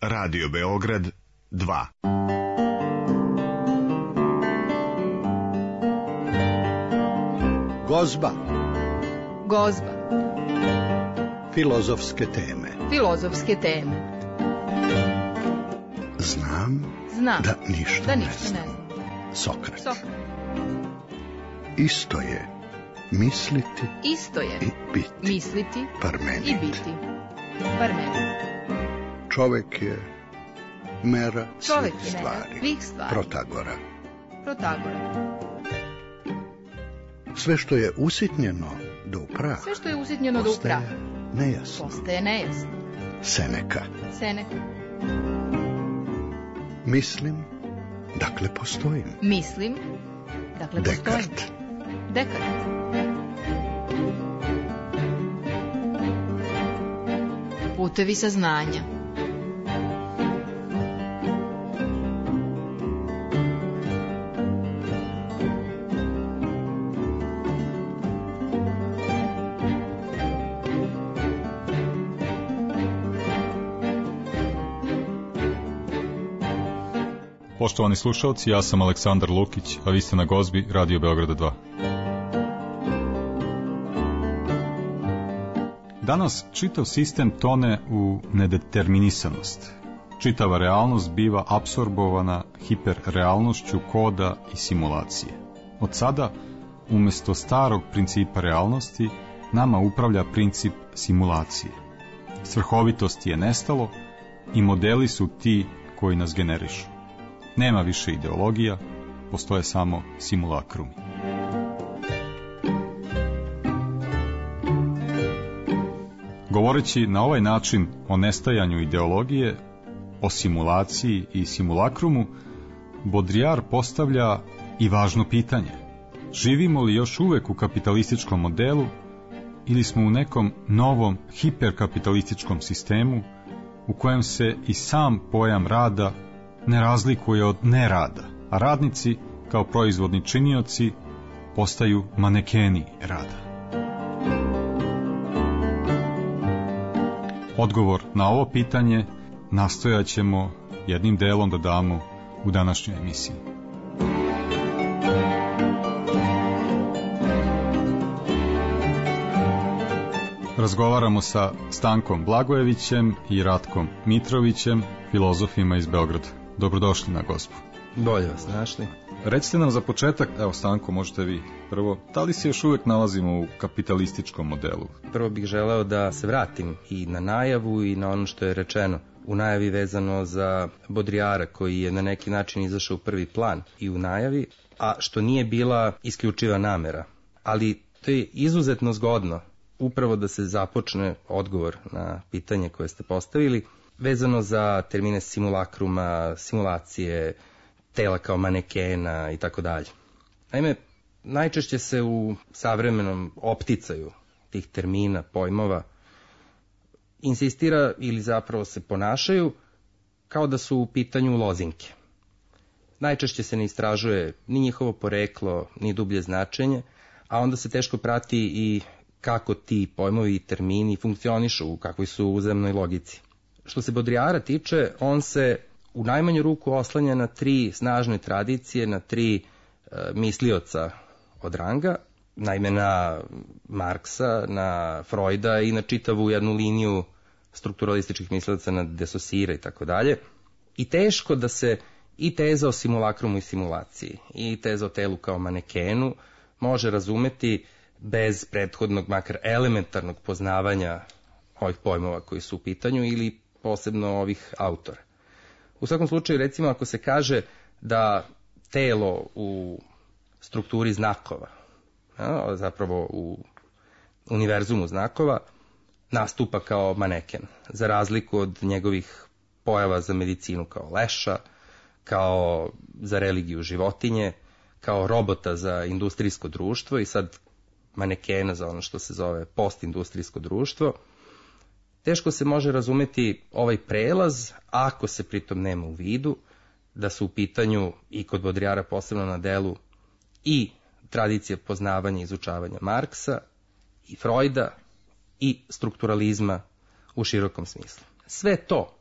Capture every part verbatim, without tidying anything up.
Radio Beograd dva. Gozba. Gozba. Filozofske teme. Filozofske teme. Znam, Znam da ništa, da ne ništa znam. ne znam. Sokrat. Sokrat. Isto je misliti Isto je i biti. misliti Parmenid. i biti. Parmenid. Čovek je mera Čovek svih je mera stvari. svih stvari. Protagora. Protagora. Sve što je usitnjeno do praha, Sve što je usitnjeno do postaje praha nejasno. postaje nejasno. Seneka. Seneka. Mislim, dakle postojim. Mislim, dakle Dekart. postojim. Dekart. Putevi saznanja. Poštovani slušalci, ja sam Aleksandar Lukić, a vi ste na Gozbi Radio Beograda dva. Danas čitav sistem tone u nedeterminisanost. Čitava realnost biva apsorbovana hiperrealnošću koda i simulacije. Od sada, umjesto starog principa realnosti, nama upravlja princip simulacije. Svrhovitosti je nestalo i modeli su ti koji nas generišu. Nema više ideologija, postoje samo simulakrumi. Govoreći na ovaj način o nestajanju ideologije, o simulaciji i simulakrumu, Baudrillard postavlja i važno pitanje. Živimo li još uvek u kapitalističkom modelu ili smo u nekom novom hiperkapitalističkom sistemu u kojem se i sam pojam rada ne razlikuje od nerada, a radnici kao proizvodni činioci postaju manekeni rada. Odgovor na ovo pitanje nastojat ćemo jednim delom da damo u današnjoj emisiji. Razgovaramo sa Stankom Blagojevićem i Ratkom Mitrovićem, filozofima iz Beograda. Dobrodošli na Gozbu. Bolje vas našli. Recite nam za početak, evo Stanko, možete vi prvo, da li se još uvijek nalazimo u kapitalističkom modelu? Prvo bih želeo da se vratim i na najavu i na ono što je rečeno u najavi vezano za Baudrillarda, koji je na neki način izašao u prvi plan i u najavi, a što nije bila isključiva namera. Ali to je izuzetno zgodno upravo da se započne odgovor na pitanje koje ste postavili, vezano za termine simulakruma, simulacije, tela kao manekena i tako dalje. Naime, najčešće se u savremenom opticaju tih termina, pojmova, insistira ili zapravo se ponašaju kao da su u pitanju lozinke. Najčešće se ne istražuje ni njihovo poreklo, ni dublje značenje, a onda se teško prati i kako ti pojmovi i termini funkcionišu, u kakvoj su uzemnoj logici. Što se Baudrillarda tiče, on se u najmanju ruku oslanja na tri snažne tradicije, na tri e, mislioca od ranga, naime na Marksa, na Freuda i na čitavu jednu liniju strukturalističkih mislioca, na De Saussure i tako dalje. I teško da se i teza o simulakrumu i simulaciji, i teza o telu kao manekenu može razumeti bez prethodnog, makar elementarnog poznavanja ovih pojmova koji su u pitanju ili posebno ovih autora. U svakom slučaju, recimo, ako se kaže da telo u strukturi znakova, ja, zapravo u univerzumu znakova, nastupa kao maneken, za razliku od njegovih pojava za medicinu kao leša, kao za religiju životinje, kao robota za industrijsko društvo i sad manekena za ono što se zove postindustrijsko društvo, teško se može razumeti ovaj prelaz ako se pritom nema u vidu da su u pitanju i kod Baudrillarda posebno na delu i tradicije poznavanja i izučavanja Marksa i Freuda i strukturalizma u širokom smislu. Sve to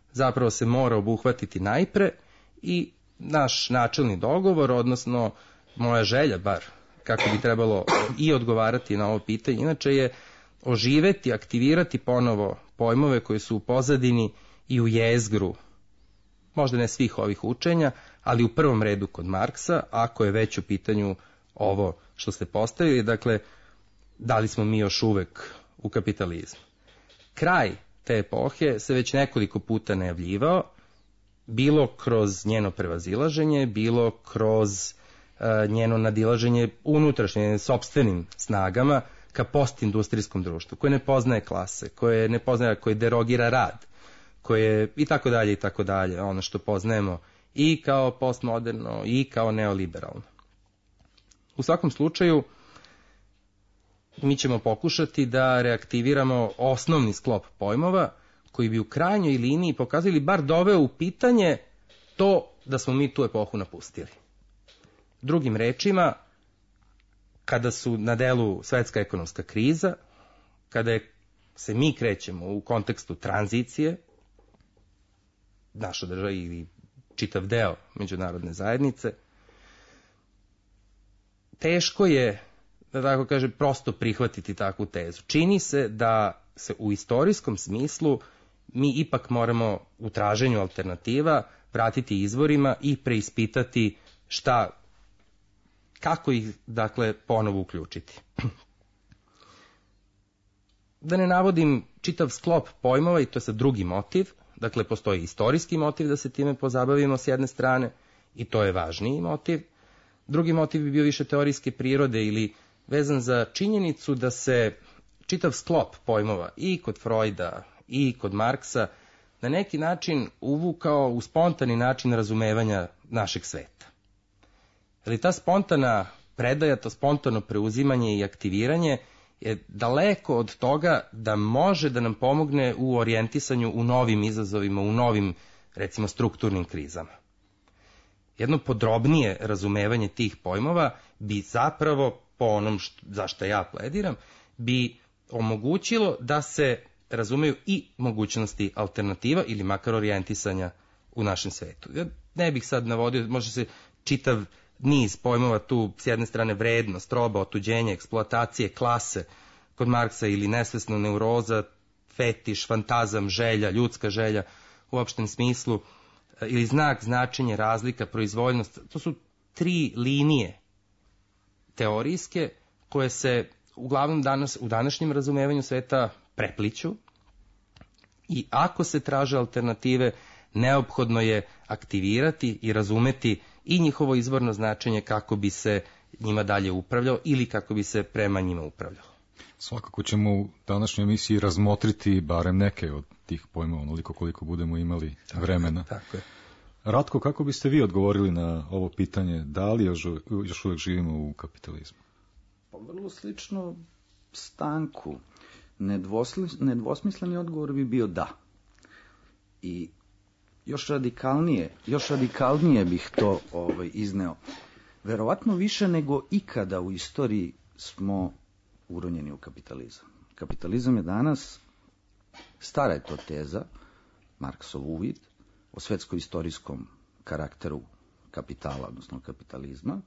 zapravo se mora obuhvatiti najpre i naš načelni dogovor, odnosno moja želja bar, kako bi trebalo i odgovarati na ovo pitanje, inače je oživeti, aktivirati ponovo pojmove koji su u pozadini i u jezgru, možda ne svih ovih učenja, ali u prvom redu kod Marksa, ako je već u pitanju ovo što ste postavili, dakle, da li smo mi još uvek u kapitalizmu. Kraj te epohe se već nekoliko puta najavljivao, bilo kroz njeno prevazilaženje, bilo kroz uh, njeno nadilaženje unutrašnje, sopstvenim snagama ka postindustrijskom društvu, koje ne poznaje klase, koje ne poznaje, koje derogira rad, koje i tako dalje i tako dalje, ono što poznajemo i kao postmoderno i kao neoliberalno. U svakom slučaju, mi ćemo pokušati da reaktiviramo osnovni sklop pojmova koji bi u krajnjoj liniji pokazali, bar doveo u pitanje to da smo mi tu epohu napustili. Drugim rečima, kada su na delu svetska ekonomska kriza, kada je, se mi krećemo u kontekstu tranzicije, naša država ili čitav deo međunarodne zajednice, teško je, da tako kaže, prosto prihvatiti takvu tezu. Čini se da se u istorijskom smislu mi ipak moramo u traženju alternativa vratiti izvorima i preispitati šta, kako ih, dakle, ponovo uključiti. Da ne navodim čitav sklop pojmova, i to je sad drugi motiv, dakle, postoji istorijski motiv da se time pozabavimo s jedne strane, i to je važniji motiv. Drugi motiv bi bio više teorijske prirode ili vezan za činjenicu da se čitav sklop pojmova i kod Freuda i kod Marksa na neki način uvukao u spontani način razumevanja našeg sveta. Ali ta spontana predaja, to spontano preuzimanje i aktiviranje je daleko od toga da može da nam pomogne u orijentisanju u novim izazovima, u novim, recimo, strukturnim krizama. Jedno podrobnije razumevanje tih pojmova bi zapravo, po onom što, za što ja plediram, bi omogućilo da se razumeju i mogućnosti alternativa ili makar orijentisanja u našem svetu. Ja ne bih sad navodio, može se čitav niz pojmova tu, s jedne strane vrednost, roba, otuđenje, eksploatacije, klase, kod Marksa ili nesvesna neuroza, fetiš, fantazam, želja, ljudska želja u opštem smislu, ili znak, značenje, razlika, proizvoljnost. To su tri linije teorijske koje se uglavnom danas, u današnjem razumevanju sveta prepliću i ako se traže alternative, neophodno je aktivirati i razumeti i njihovo izvorno značenje kako bi se njima dalje upravljao ili kako bi se prema njima upravljalo. Svakako ćemo u današnjoj emisiji razmotriti barem neke od tih pojmova, onoliko koliko budemo imali tako vremena. Tako je. Ratko, kako biste vi odgovorili na ovo pitanje, da li još, još uvijek živimo u kapitalizmu? Pa vrlo slično Stanku. Nedvosli, nedvosmisleni odgovor bi bio da. I još radikalnije, još radikalnije bih to ovaj, izneo. Verovatno više nego ikada u istoriji smo uronjeni u kapitalizam. Kapitalizam je danas, stara je to teza, Marksov uvid, o svetsko-istorijskom karakteru kapitala, odnosno kapitalizma.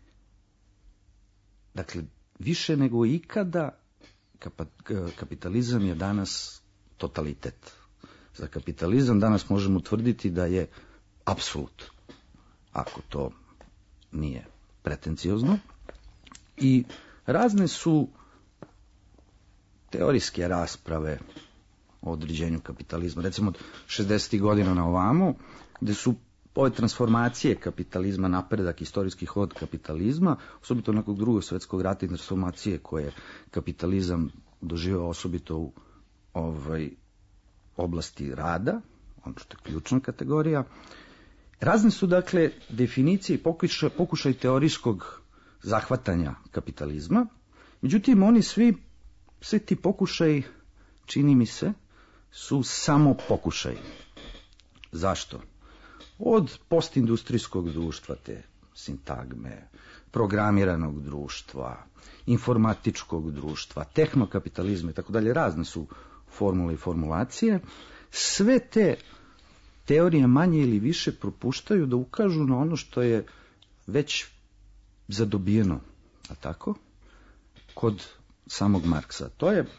Dakle, više nego ikada kapitalizam je danas totalitet. Za kapitalizam danas možemo tvrditi da je apsolut, ako to nije pretenciozno. I razne su teorijske rasprave o određenju kapitalizma, recimo od šezdesetih godina na ovamo, gde su ove transformacije kapitalizma, napredak istorijski hod kapitalizma, osobito nakon drugog svjetskog rata i transformacije koje kapitalizam doživao osobito u ovaj, oblasti rada, ono što je ključna kategorija. Razne su, dakle, definicije i pokušaj, pokušaj teorijskog zahvatanja kapitalizma, međutim, oni svi, svi ti pokušaj, čini mi se, su samo pokušaj. Zašto? Od postindustrijskog društva, te sintagme, programiranog društva, informatičkog društva, tehnokapitalizma i tako dalje, razne su formule i formulacije, sve te teorije manje ili više propuštaju da ukažu na ono što je već zadobijeno, a tako, kod samog Marksa. To je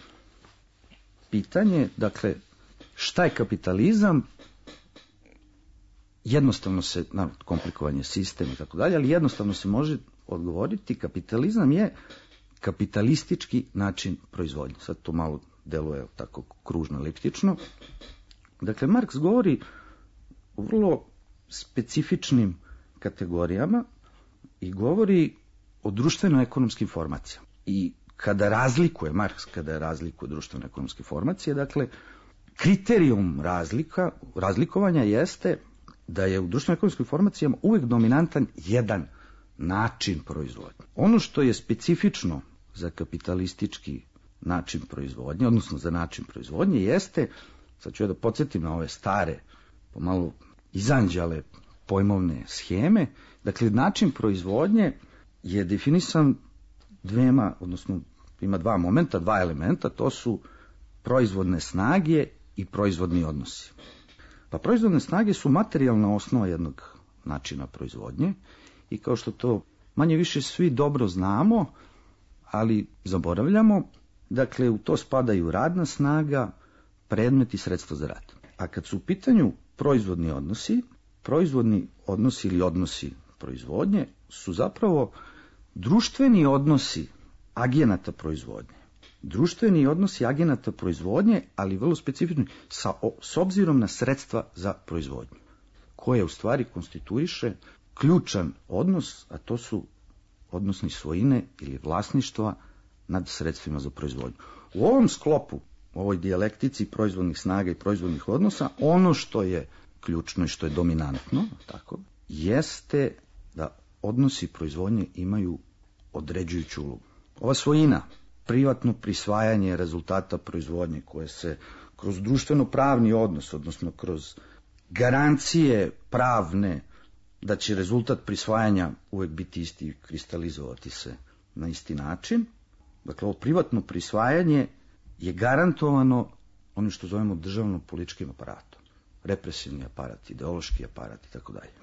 pitanje, dakle, šta je kapitalizam? Jednostavno se, naravno, komplikovan je sistem i tako dalje, ali jednostavno se može odgovoriti, kapitalizam je kapitalistički način proizvodnje. Sad to malo deluje tako kružno, eliptično. Dakle, Marks govori o vrlo specifičnim kategorijama i govori o društveno-ekonomskim formacijama. I kada razlikuje, Marks kada razlikuje društveno-ekonomske formacije, dakle, kriterijum razlika, razlikovanja jeste da je u društveno-ekonomskim formacijama uvek dominantan jedan način proizvodnje. Ono što je specifično za kapitalistički način proizvodnje, odnosno za način proizvodnje, jeste, sad ću ja da podsjetim na ove stare, pomalo izanđale pojmovne scheme, dakle, način proizvodnje je definisan dvema, odnosno ima dva momenta, dva elementa, to su proizvodne snage i proizvodni odnosi. Pa proizvodne snage su materijalna osnova jednog načina proizvodnje i kao što to manje više svi dobro znamo, ali zaboravljamo, dakle, u to spadaju radna snaga, predmet i sredstvo za rad. A kad su u pitanju proizvodni odnosi, proizvodni odnosi ili odnosi proizvodnje su zapravo društveni odnosi agenata proizvodnje. Društveni odnosi agenata proizvodnje, ali vrlo specifični, sa, s obzirom na sredstva za proizvodnju, koje u stvari konstituiše ključan odnos, a to su odnosni svojine ili vlasništva nad sredstvima za proizvodnju. U ovom sklopu, u ovoj dijalektici proizvodnih snaga i proizvodnih odnosa, ono što je ključno i što je dominantno, tako, jeste da odnosi proizvodnje imaju određujuću ulogu. Ova svojina, privatno prisvajanje rezultata proizvodnje koje se kroz društveno-pravni odnos, odnosno kroz garancije pravne da će rezultat prisvajanja uvek biti isti i kristalizovati se na isti način. Dakle, ovo privatno prisvajanje je garantovano onim što zovemo državno-političkim aparatom. Represivni aparat, ideološki aparat i tako dalje.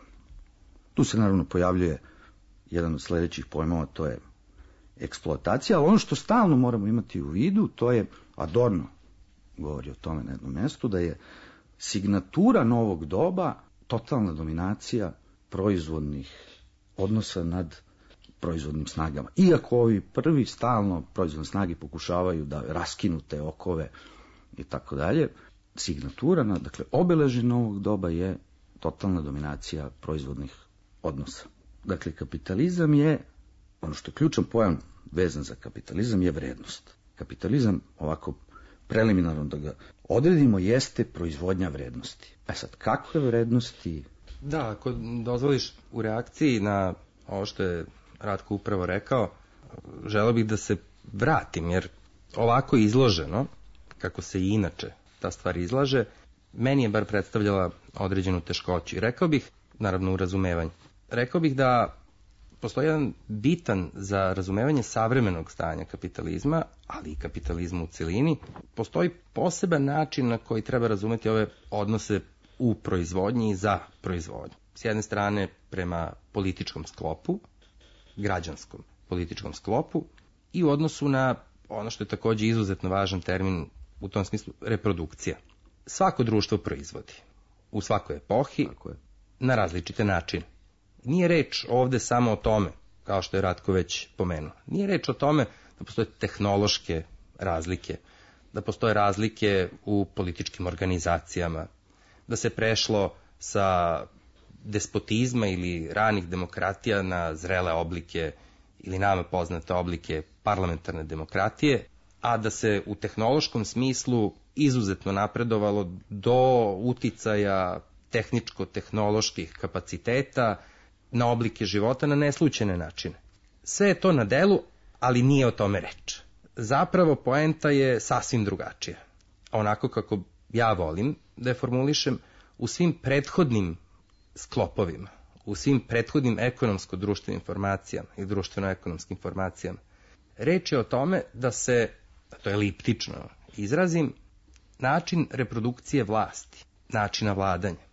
Tu se naravno pojavljuje jedan od sledećih pojmova, to je eksploatacija, ali ono što stalno moramo imati u vidu, to je, Adorno govori o tome na jednom mestu, da je signatura novog doba totalna dominacija proizvodnih odnosa nad proizvodnim snagama. Iako ovi prvi stalno proizvodne snage pokušavaju da raskinu te okove i tako dalje, signatura, dakle, obeležje novog doba je totalna dominacija proizvodnih odnosa. Dakle, kapitalizam je, ono što je ključan pojam vezan za kapitalizam, je vrednost. Kapitalizam, ovako preliminarno da ga odredimo, jeste proizvodnja vrednosti. E sad, kakve vrednosti? Da, ako dozvoliš, u reakciji na ovo što je Ratko upravo rekao, želeo bih da se vratim, jer ovako izloženo, kako se i inače ta stvar izlaže, meni je bar predstavljala određenu teškoću. I rekao bih, naravno u razumevanju, rekao bih da postoji jedan bitan za razumevanje savremenog stanja kapitalizma, ali i kapitalizma u celini, postoji poseban način na koji treba razumeti ove odnose u proizvodnji i za proizvodnju. S jedne strane prema političkom sklopu, građanskom političkom sklopu i u odnosu na ono što je takođe izuzetno važan termin u tom smislu, reprodukcija. Svako društvo proizvodi u svakoj epohi na različite načine. Nije reč ovde samo o tome, kao što je Ratko već pomenuo. Nije reč o tome da postoje tehnološke razlike, da postoje razlike u političkim organizacijama, da se prešlo sa despotizma ili ranih demokratija na zrele oblike ili nama poznate oblike parlamentarne demokratije, a da se u tehnološkom smislu izuzetno napredovalo do uticaja tehničko-tehnoloških kapaciteta na oblike života na neslučajne načine. Sve je to na delu, ali nije o tome reč. Zapravo poenta je sasvim drugačija. Onako kako ja volim da je formulišem, u svim prethodnim sklopovima, u svim prethodnim ekonomsko-društvenim formacijama i društveno-ekonomskim formacijama, reč je o tome da se, to je eliptično izrazim, način reprodukcije vlasti, načina vladanja,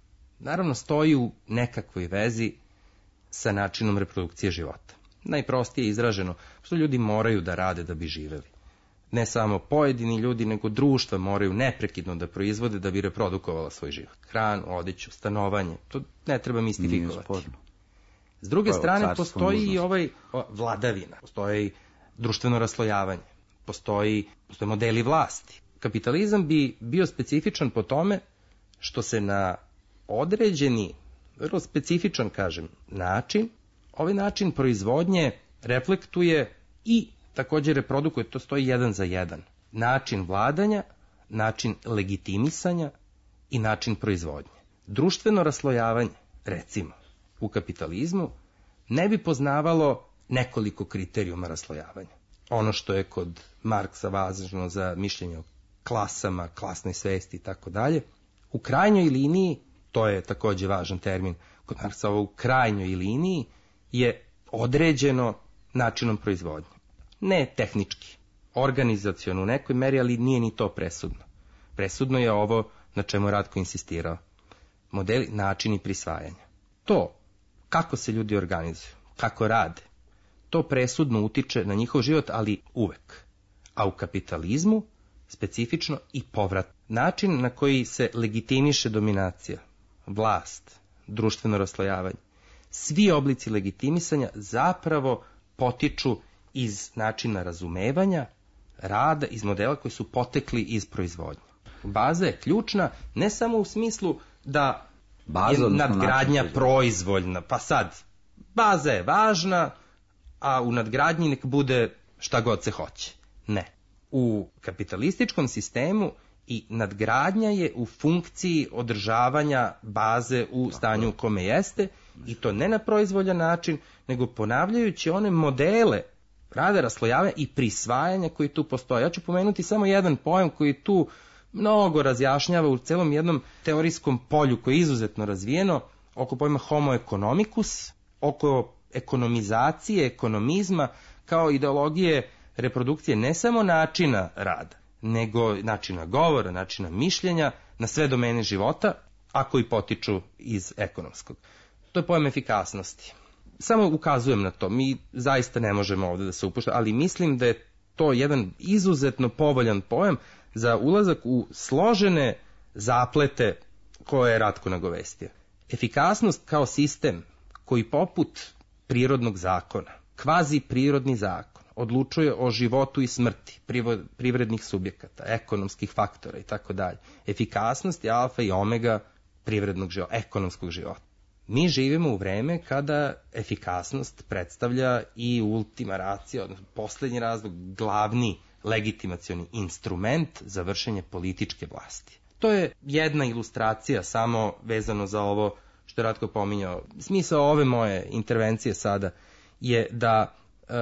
naravno stoji u nekakvoj vezi sa načinom reprodukcije života. Najprostije izraženo, što ljudi moraju da rade da bi živeli. Ne samo pojedini ljudi, nego društva moraju neprekidno da proizvode da bi reprodukovala svoj život. Hranu, odeću, stanovanje, to ne treba mistifikovati. S druge strane, postoji i ovaj o, vladavina, postoji društveno raslojavanje, postoji, postoji modeli vlasti. Kapitalizam bi bio specifičan po tome što se na određeni, vrlo specifičan, kažem, način, ovaj način proizvodnje reflektuje i također reprodukuje, to stoji jedan za jedan, način vladanja, način legitimisanja i način proizvodnje. Društveno raslojavanje, recimo, u kapitalizmu ne bi poznavalo nekoliko kriterijuma raslojavanja. Ono što je kod Marksa važno za mišljenje o klasama, klasnoj svesti i tako dalje, u krajnjoj liniji, to je također važan termin kod Marksa, ovo u krajnjoj liniji je određeno načinom proizvodnje. Ne tehnički, organizaciono u nekoj meri, ali nije ni to presudno. Presudno je ovo na čemu je Ratko insistirao. Modeli, načini prisvajanja. To, kako se ljudi organizuju, kako rade, to presudno utiče na njihov život, ali uvek. A u kapitalizmu specifično i povrat. Način na koji se legitimiše dominacija, vlast, društveno raslojavanje, svi oblici legitimisanja zapravo potiču iz načina razumevanja, rada, iz modela koji su potekli iz proizvodnje. Baza je ključna ne samo u smislu da baza, je nadgradnja proizvoljna, pa sad, baza je važna, a u nadgradnji nek bude šta god se hoće. Ne. U kapitalističkom sistemu i nadgradnja je u funkciji održavanja baze u stanju u kome jeste, i to ne na proizvoljan način, nego ponavljajući one modele rada, raslojavanja i prisvajanja koji tu postoje. Ja ću pomenuti samo jedan pojam koji tu mnogo razjašnjava u celom jednom teorijskom polju koje je izuzetno razvijeno, oko pojma homo economicus, oko ekonomizacije, ekonomizma, kao ideologije reprodukcije ne samo načina rada, nego načina govora, načina mišljenja na sve domene života, a koji potiču iz ekonomskog. To je pojam efikasnosti. Samo ukazujem na to, mi zaista ne možemo ovdje da se upuštamo, ali mislim da je to jedan izuzetno povoljan pojam za ulazak u složene zaplete koje je Ratko nagovestio. Efikasnost kao sistem koji poput prirodnog zakona, kvazi prirodni zakon, odlučuje o životu i smrti privrednih subjekata, ekonomskih faktora i tako dalje. Efikasnost je alfa i omega privrednog života, ekonomskog života. Mi živimo u vreme kada efikasnost predstavlja i ultima ratio, odnosno posljednji razlog, glavni legitimacioni instrument za vršenje političke vlasti. To je jedna ilustracija samo vezano za ovo što je Ratko pominjao. Smisao ove moje intervencije sada je da e,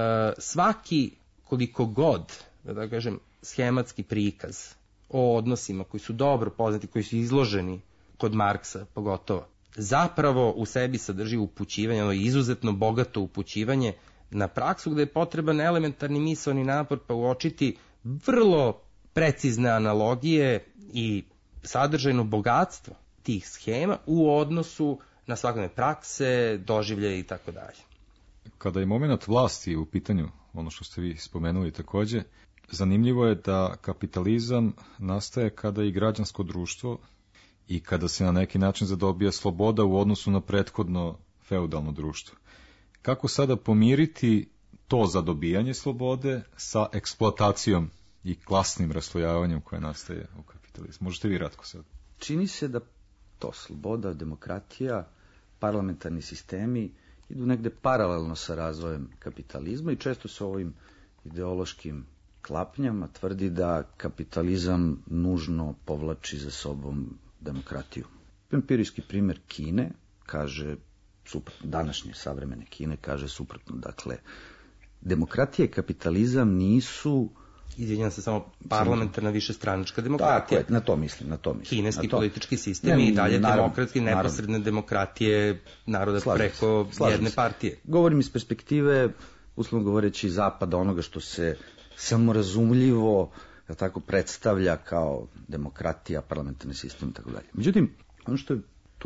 svaki koliko god, da kažem, schematski prikaz o odnosima koji su dobro poznati, koji su izloženi kod Marksa pogotovo, zapravo u sebi sadrži upućivanje, ono izuzetno bogato upućivanje na praksu gde je potreban elementarni misaoni napor pa uočiti vrlo precizne analogije i sadržajno bogatstvo tih schema u odnosu na svakodnevne prakse, doživlje i tako dalje. Kada je moment vlasti u pitanju, ono što ste vi spomenuli takođe, zanimljivo je da kapitalizam nastaje kada i građansko društvo i kada se na neki način zadobija sloboda u odnosu na prethodno feudalno društvo. Kako sada pomiriti to zadobijanje slobode sa eksploatacijom i klasnim raslojavanjem koje nastaje u kapitalizmu? Možete vi, Ratko, sad? Čini se da to sloboda, demokratija, parlamentarni sistemi idu negde paralelno sa razvojem kapitalizma i često se ovim ideološkim klapnjama tvrdi da kapitalizam nužno povlači za sobom demokratiju. Empirijski primjer Kine kaže suprotno, današnje savremene Kine kaže suprotno. Dakle, demokratija i kapitalizam nisu... Izvinjam se, samo parlamentarna višestranačka demokratija. Tako je, na to mislim, na to mislim. Kineski to. politički sistem ne, i dalje naravno, demokratski, neposredne naravno. demokratije naroda slažem preko se, jedne partije. Govorim iz perspektive, uslovno govoreći, zapada, onoga što se samorazumljivo da tako predstavlja kao demokratija, parlamentarni sistem i tako dalje. Međutim, ono što je tu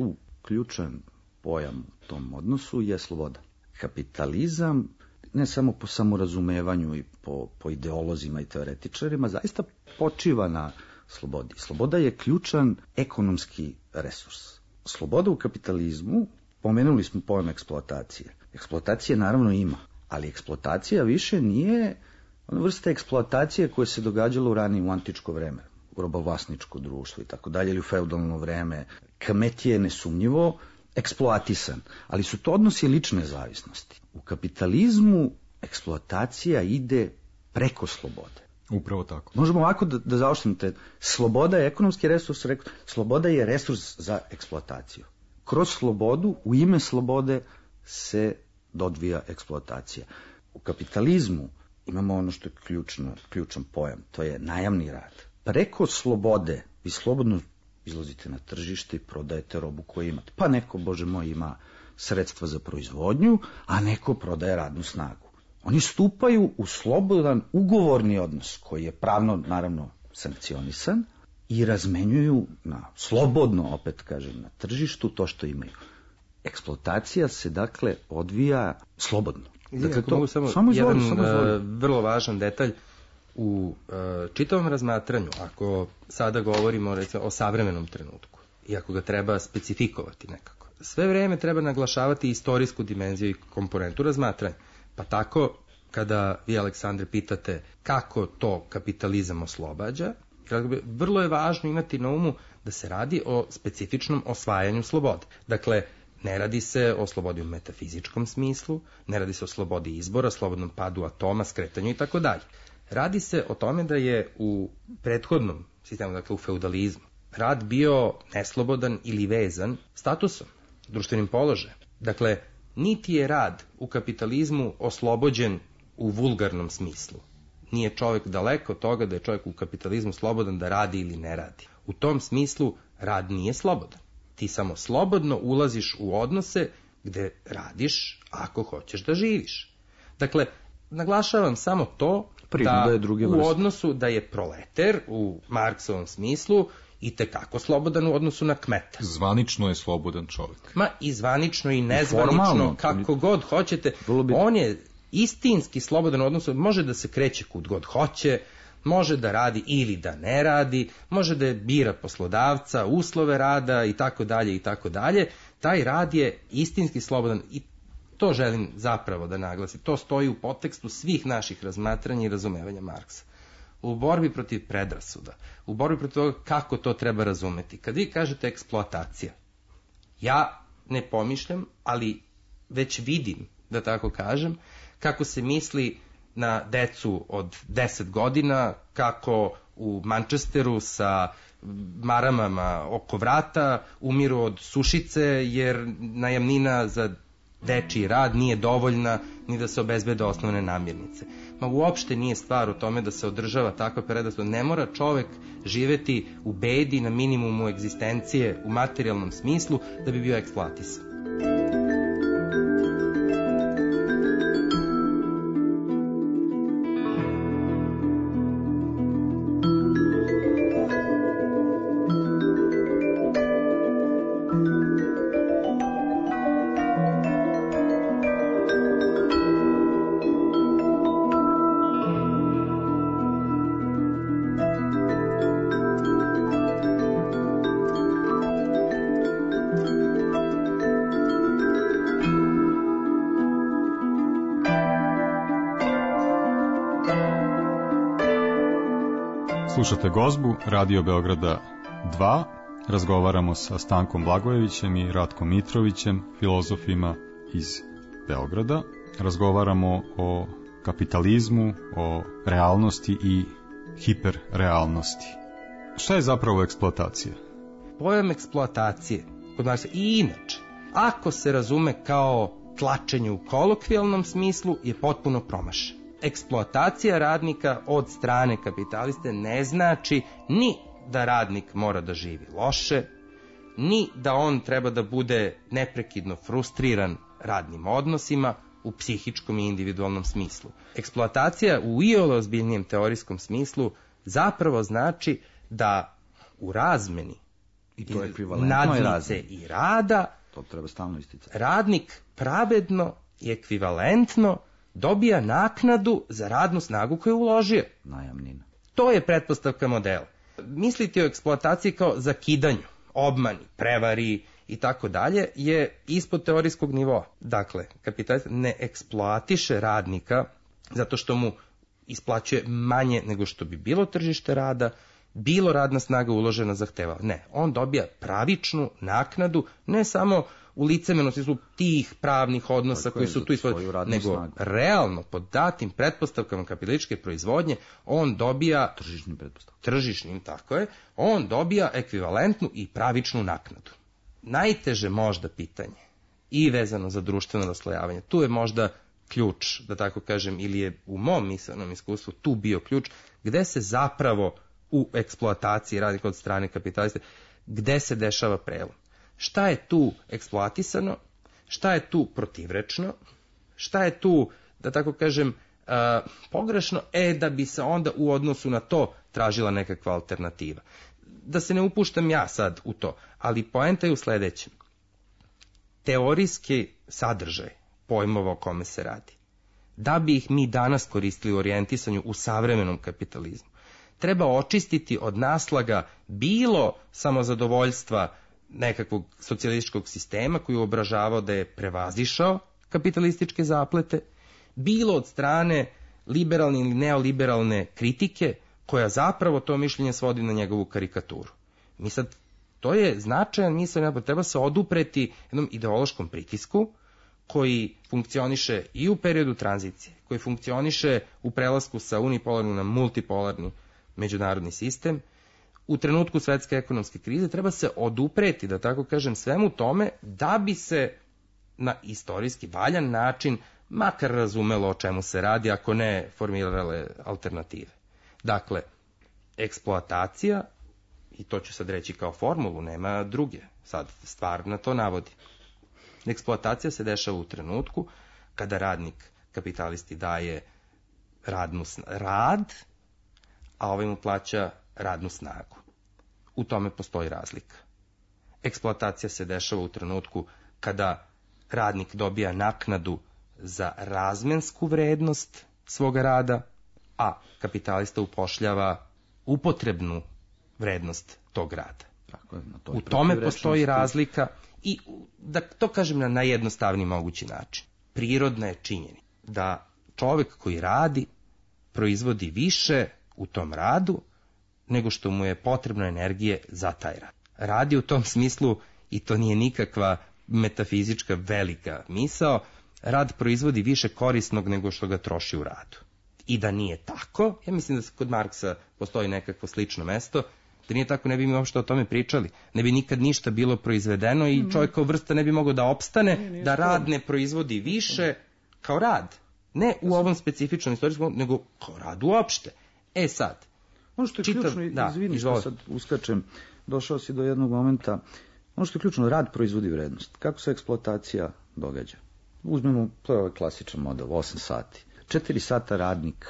ključan pojam u tom odnosu je sloboda. Kapitalizam, ne samo po samorazumevanju i po, po ideolozima i teoretičarima, zaista počiva na slobodi. Sloboda je ključan ekonomski resurs. Sloboda u kapitalizmu, pomenuli smo pojam eksploatacije. Eksploatacije naravno ima, ali eksploatacija više nije ona vrsta eksploatacije koja se događala u ranije u antičko vreme, u robovlasničko društvo i tako dalje, ili u feudalno vreme. Kmet je nesumnjivo eksploatisan, ali su to odnosi lične zavisnosti. U kapitalizmu eksploatacija ide preko slobode. Upravo tako. Možemo ovako da, da zaoštimo te. Sloboda je ekonomski resurs, sloboda je resurs za eksploataciju. Kroz slobodu, u ime slobode se dodvija eksploatacija. U kapitalizmu imamo ono što je ključno, ključan pojam, to je najamni rad. Preko slobode vi slobodno izlazite na tržište i prodajete robu koju imate. Pa neko, Bože moj, ima sredstva za proizvodnju, a neko prodaje radnu snagu. Oni stupaju u slobodan ugovorni odnos, koji je pravno, naravno, sankcionisan, i razmenjuju na slobodno, opet kažem, na tržištu to što imaju. Eksploatacija se, dakle, odvija slobodno. Dakle, to, mogu samo, samo izvoli, jedan samo izvoli. Uh, vrlo važan detalj u uh, čitavom razmatranju, ako sada govorimo recimo, o savremenom trenutku i ako ga treba specifikovati nekako. Sve vreme treba naglašavati istorijsku dimenziju i komponentu razmatranja. Pa tako, kada vi, Aleksandre, pitate kako to kapitalizam oslobađa, vrlo je važno imati na umu da se radi o specifičnom osvajanju slobode. Dakle, ne radi se o slobodi u metafizičkom smislu, ne radi se o slobodi izbora, slobodnom padu atoma, skretanju i tako dalje. Radi se o tome da je u prethodnom sistemu, dakle u feudalizmu, rad bio neslobodan ili vezan statusom, društvenim položajem. Dakle, niti je rad u kapitalizmu oslobođen u vulgarnom smislu. Nije čovjek daleko od toga da je čovjek u kapitalizmu slobodan da radi ili ne radi. U tom smislu rad nije slobodan. Ti samo slobodno ulaziš u odnose gde radiš ako hoćeš da živiš. Dakle, naglašavam samo to da, da u odnosu da je proleter u Marksovom smislu i tekako slobodan u odnosu na kmeta. Zvanično je slobodan čovjek. Ma i zvanično i nezvanično, kako god hoćete. On je istinski slobodan u odnosu, može da se kreće kud god hoće, može da radi ili da ne radi, može da bira poslodavca, uslove rada i tako dalje i tako dalje. Taj rad je istinski slobodan i to želim zapravo da naglasim. To stoji u podtekstu svih naših razmatranja i razumevanja Marksa. U borbi protiv predrasuda, u borbi protiv toga kako to treba razumeti. Kad vi kažete eksploatacija, ja ne pomišljam, ali već vidim, da tako kažem, kako se misli na decu od deset godina, kako u Manchesteru sa maramama oko vrata umiru od sušice, jer najamnina za dečiji rad nije dovoljna ni da se obezbede osnovne namirnice. Ma uopšte nije stvar u tome da se održava takva predrasuda. Ne mora čovek živeti u bedi na minimumu egzistencije u materijalnom smislu da bi bio eksploatisan. Slušate Gozbu, Radio Beograda dva. Razgovaramo sa Stankom Blagojevićem i Ratkom Mitrovićem, filozofima iz Beograda. Razgovaramo o kapitalizmu, o realnosti i hiperrealnosti. Šta je zapravo eksploatacija? Pojam eksploatacije, kod Marksa i inače, ako se razume kao tlačenje u kolokvijalnom smislu, je potpuno promašen. Eksploatacija radnika od strane kapitaliste ne znači ni da radnik mora da živi loše, ni da on treba da bude neprekidno frustriran radnim odnosima u psihičkom i individualnom smislu. Eksploatacija u iole ozbiljnijem teorijskom smislu zapravo znači da u razmeni I to je ekvivalentno i nadnice i rada, To treba stalno isticati. radnik pravedno i ekvivalentno dobija naknadu za radnu snagu koju je uložio. Najamnina. To je pretpostavka modela. Misliti o eksploataciji kao zakidanju, obmani, prevari i tako dalje je ispod teorijskog nivoa. Dakle, kapitalista ne eksploatiše radnika zato što mu isplaćuje manje nego što bi bilo tržište rada, bilo radna snaga uložena zahteva. Ne, on dobija pravičnu naknadu, ne samo u licemenom smislu tih pravnih odnosa Tako koji je, su za tu ispod, svoju radnu nego snagu. realno, pod datim pretpostavkama kapitalističke proizvodnje, on dobija Tržišnim pretpostavkama. tržišnim, tako je, on dobija ekvivalentnu i pravičnu naknadu. Najteže možda pitanje, i vezano za društveno raslojavanje, tu je možda ključ, da tako kažem, ili je u mom misanom iskustvu tu bio ključ, gde se zapravo u eksploataciji radnika od strane kapitaliste, gde se dešava prelom. Šta je tu eksploatisano, šta je tu protivrečno, šta je tu, da tako kažem, uh, pogrešno, e da bi se onda u odnosu na to tražila nekakva alternativa. Da se ne upuštam ja sad u to, ali poenta je u sledećem. Teorijski sadržaj pojmova o kome se radi, da bi ih mi danas koristili u orijentisanju u savremenom kapitalizmu, treba očistiti od naslaga bilo samozadovoljstva nekakvog socijalističkog sistema koji je obražavao da je prevazišao kapitalističke zaplete, bilo od strane liberalne ili neoliberalne kritike koja zapravo to mišljenje svodi na njegovu karikaturu. Mi sad, to je značajan misao, treba se odupreti jednom ideološkom pritisku koji funkcioniše i u periodu tranzicije, koji funkcioniše u prelasku sa unipolarni na multipolarni međunarodni sistem. U trenutku svetske ekonomske krize treba se odupreti, da tako kažem, svemu tome da bi se na istorijski valjan način makar razumelo o čemu se radi, ako ne formirale alternative. Dakle, eksploatacija, i to ću sad reći kao formulu, nema druge, sad stvar na to navodi. Eksploatacija se dešava u trenutku kada radnik kapitalisti daje radnu, rad, a ovaj mu plaća radnu snagu. U tome postoji razlika. Eksploatacija se dešava u trenutku kada radnik dobija naknadu za razmensku vrednost svoga rada, a kapitalista upošljava upotrebnu vrednost tog rada. Tako je, na toj U tome postoji protivrečnosti. razlika i, da to kažem na najjednostavniji mogući način, prirodna je činjenica da čovek koji radi proizvodi više u tom radu nego što mu je potrebno energije za taj rad. Radi u tom smislu, i to nije nikakva metafizička velika misao, rad proizvodi više korisnog nego što ga troši u radu. I da nije tako, ja mislim da kod Marksa postoji nekakvo slično mesto, da nije tako ne bi mi uopšte o tome pričali, ne bi nikad ništa bilo proizvedeno i čovjek kao vrsta ne bi mogao da opstane, da rad ne proizvodi više kao rad. Ne u ovom specifičnom istorijskom, nego kao rad uopšte. E sad, Ono što je čitav- ključno, da, izvini što izvoli. sad uskačem, došao si do jednog momenta, ono što je ključno, rad proizvodi vrednost. Kako se eksploatacija događa? Uzmemo, to je ovaj klasičan model, osam sati. četiri sata radnik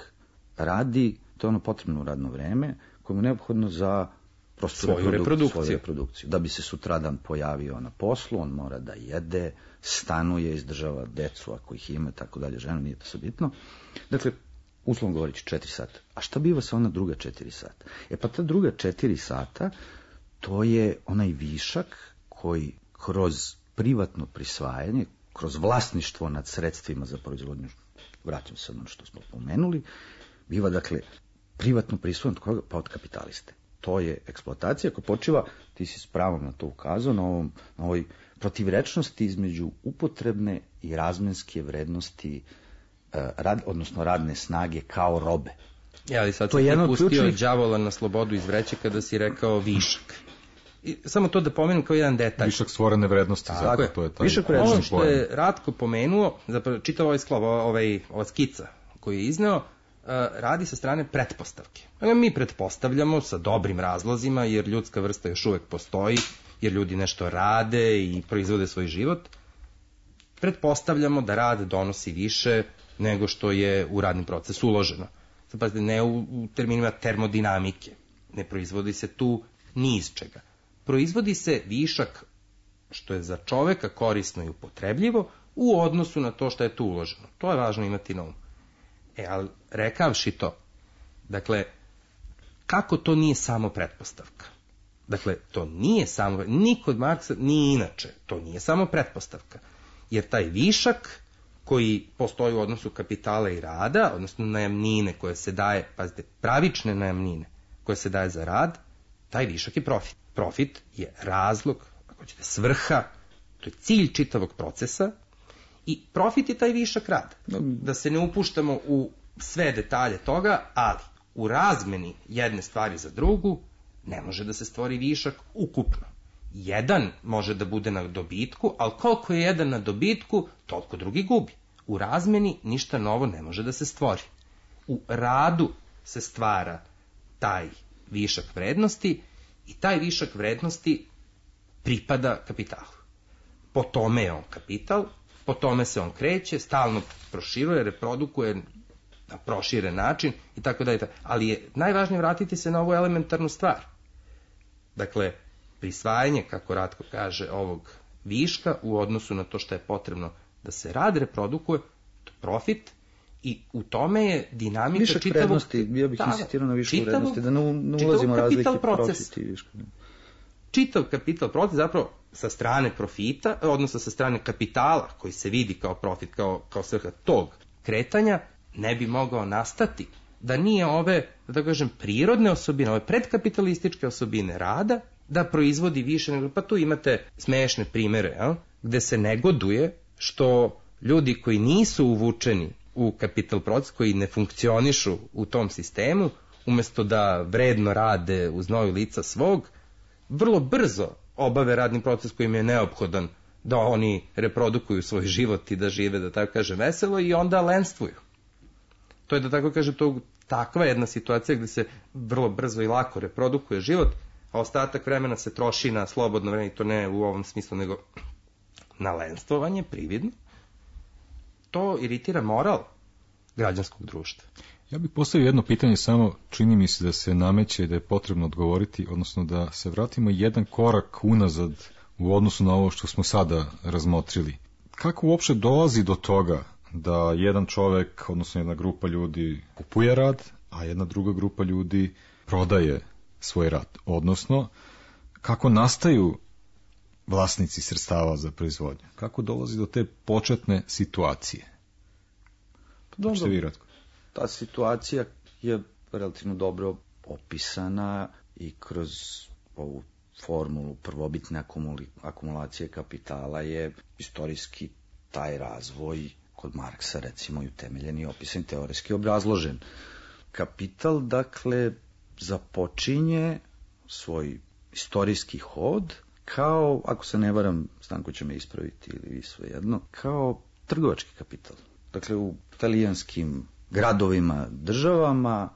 radi, to je ono potrebno radno vreme, koje mu je neophodno za prostu Svoju reprodukciju. svoju reprodukciju. Da bi se sutradan pojavio na poslu, on mora da jede, stanuje, izdržava decu ako ih ima, tako dalje, žena, nije to sve bitno. Dakle, uslovno govoreći četiri sata. A šta biva sa ona druga četiri sata? E pa ta druga četiri sata, to je onaj višak koji kroz privatno prisvajanje, kroz vlasništvo nad sredstvima za proizvodnju, vraćam se na ono što smo pomenuli, biva dakle privatno prisvojen od koga? Pa od kapitaliste. To je eksploatacija koja počiva, ti si s pravom na to ukazao, na, ovom, na ovoj protivrečnosti između upotrebne i razmenske vrednosti, eh, rad, odnosno radne snage kao robe. Ja, ali sad To je sam jedno ti od pustio ključnih- đavola na slobodu iz vreće kada si rekao višak. I samo to da pomenem kao jedan detalj. Višak stvorene vrednosti, Tako zato je. to je taj Višak ključni Ono vrednosti. što pojam. je Ratko pomenuo, zapravo čitav ovaj sklop, ovaj, ova skica koju je izneo, uh, radi sa strane pretpostavke. Dakle, mi pretpostavljamo sa dobrim razlozima, jer ljudska vrsta još uvek postoji, jer ljudi nešto rade i proizvode svoj život, pretpostavljamo da rad donosi više nego što je u radni proces uloženo. Sad pazite, ne u, u terminima termodinamike, ne proizvodi se tu ni iz čega. proizvodi se višak što je za čoveka korisno i upotrebljivo u odnosu na to što je tu uloženo. To je važno imati na umu. E, ali rekavši to, dakle, kako to nije samo pretpostavka? Dakle, to nije samo, ni kod Marksa, ni inače, to nije samo pretpostavka. Jer taj višak koji postoji u odnosu kapitala i rada, odnosno najamnine koje se daje, pazite, pravične najamnine koje se daje za rad, taj višak je profit. Profit je razlog, ako ćete, svrha, to je cilj čitavog procesa i profit je taj višak rada. Da se ne upuštamo u sve detalje toga, ali u razmeni jedne stvari za drugu ne može da se stvori višak ukupno. Jedan može da bude na dobitku, ali koliko je jedan na dobitku, toliko drugi gubi. U razmeni ništa novo ne može da se stvori. U radu se stvara taj višak vrednosti i taj višak vrednosti pripada kapitalu. Po tome je on kapital, po tome se on kreće, stalno proširuje, reprodukuje na proširen način i tako dalje. Ali je najvažnije vratiti se na ovu elementarnu stvar. Dakle, prisvajanje, kako Ratko kaže, ovog viška u odnosu na to što je potrebno da se rad reprodukuje, to je profit, i u tome je dinamika višak čitavog... vrednosti, ja bih insistirao na višku čitavog, vrednosti, da ne, ne ulazimo razlike profit i viška. Čitav kapital proces zapravo sa strane profita, odnosno sa strane kapitala koji se vidi kao profit, kao, kao svrha tog kretanja, ne bi mogao nastati da nije ove, da kažem, prirodne osobine, ove predkapitalističke osobine rada, da proizvodi više nego, pa tu imate smešne primere, jel? Gde se negoduje što ljudi koji nisu uvučeni u kapital proces, koji ne funkcionišu u tom sistemu, umesto da vredno rade uz novi lica svog, vrlo brzo obave radni proces koji im je neophodan da oni reprodukuju svoj život i da žive, da tako kaže, veselo, i onda lenstvuju. To je, da tako kaže, to takva jedna situacija gde se vrlo brzo i lako reprodukuje život, a ostatak vremena se troši na slobodno vreme, i to ne u ovom smislu, nego na lenstvovanje, prividno. To iritira moral građanskog društva. Ja bih postavio jedno pitanje, samo čini mi se da se nameće da je potrebno odgovoriti, odnosno da se vratimo jedan korak unazad u odnosu na ovo što smo sada razmotrili. Kako uopšte dolazi do toga da jedan čovek, odnosno jedna grupa ljudi kupuje rad, a jedna druga grupa ljudi prodaje svoj rad? Odnosno, kako nastaju vlasnici sredstava za proizvodnju? Kako dolazi do te početne situacije? Dobro, vi, Ratko? ta situacija je relativno dobro opisana i kroz ovu formulu prvobitne akumuli, akumulacije kapitala je istorijski taj razvoj kod Marksa, recimo, i utemeljen i opisan, teoretski obrazložen. Kapital, dakle, započinje svoj istorijski hod kao, ako se ne varam, Stanko će me ispraviti ili vi svejedno, kao trgovački kapital. Dakle, u italijanskim gradovima, državama